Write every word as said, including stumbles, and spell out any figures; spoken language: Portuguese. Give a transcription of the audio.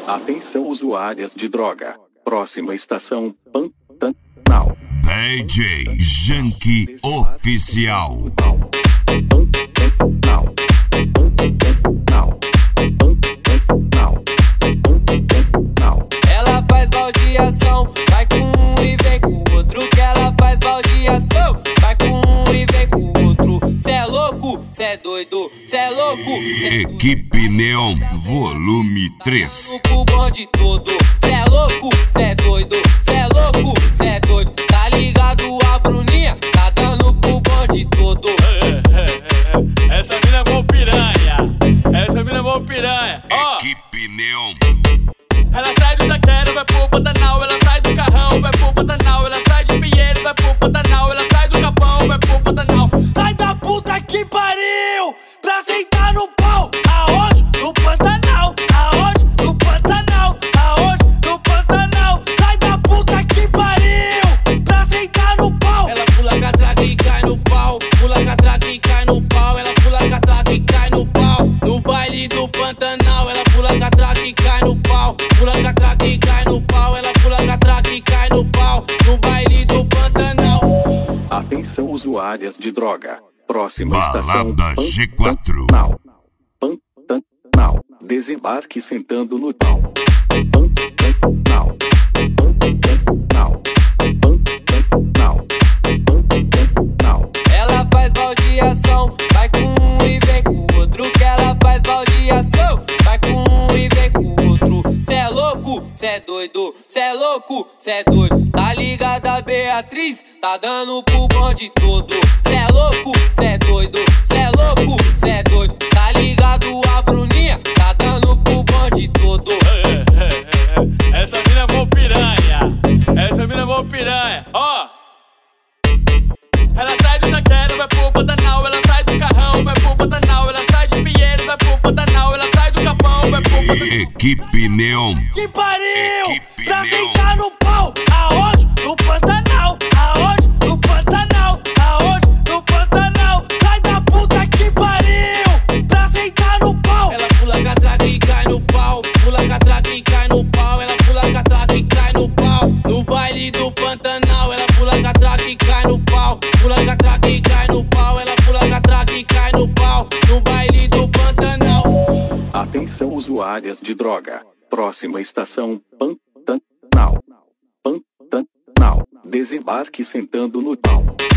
Atenção usuárias de droga. Próxima estação, Pantanal. D J Janky Oficial. Pantanal. Pantanal. Pantanal. Pantanal. Ela faz baldeação, vai com um e vem com o outro. Que ela faz baldeação, vai com um e vem com o outro. Cê é louco, cê é doido, cê é louco, cê é Equipe Neon, volume três. o bonde todo. Cê é louco, cê é doido, cê é louco, cê é doido. Tá ligado a Bruninha, tá dando pro bonde todo. Essa mina é bom piranha, essa mina é bom piranha. Ó, Equipe Neon. ela sai do Itaquera, vai pro Pantanal. Ela sai do Carrão, vai pro Pantanal. Ela sai de Pinheiro, vai pro Pantanal. Ela sai do Capão, vai pro Pantanal. Sai da puta que pariu, pra sentar no pau. Aonde? No Pantanal. Aonde? No Pantanal. Aonde? No Pantanal. Sai da puta que pariu, pra sentar no pau. Ela pula catraca e cai no pau. Pula catraca e cai no pau. Ela pula catraca e cai no pau. No baile do Pantanal. Ela pula catraca e cai no pau. Pula catraca e cai no pau. Ela pula catraca e cai no pau. No baile do Pantanal. Atenção usuárias de droga. Próxima estação, Balada G quatro. Pantanal. Pantanal. Desembarque sentando no pau. Pantanal. Pantanal. Pantanal. Pantanal. Ela faz baldeação, vai com um e vem com o outro. Que ela faz baldeação, vai com um e vem com o outro. Cê é louco, cê é doido, cê é louco, cê é doido. Tá ligada a Beatriz, tá dando pro bonde todo. Cê é louco, cê é doido, cê é louco, cê é doido. Tá ligado a Bruninha, tá dando pro bonde todo. Essa mina é bom piranha, essa mina é bom piranha. Ó, ela sai do Itaquera, vai pro Pantanal. Ela sai do Carrão, vai pro Pantanal. Ela sai de Pinheiro, vai pro Pantanal. Ela sai do Capão, vai pro Pantanal. Equipe Neon. Que pariu, Equipe pra Neon. sentar no pau. Aonde? No Pantanal. Aonde? No Pantanal. Aonde? No Pantanal. Sai da puta que pariu, pra sentar no pau. Ela pula catraca e cai no pau. Pula catraca e cai no pau. Ela pula catraca e cai no pau. No baile do Pantanal. Ela pula catraca e cai no pau. Pula catraca e cai no pau. Ela pula catraca e cai no pau. No baile do Pantanal. Atenção usuárias de droga. Próxima estação, Pantanal. Pantanal. Desembarque sentando no pau.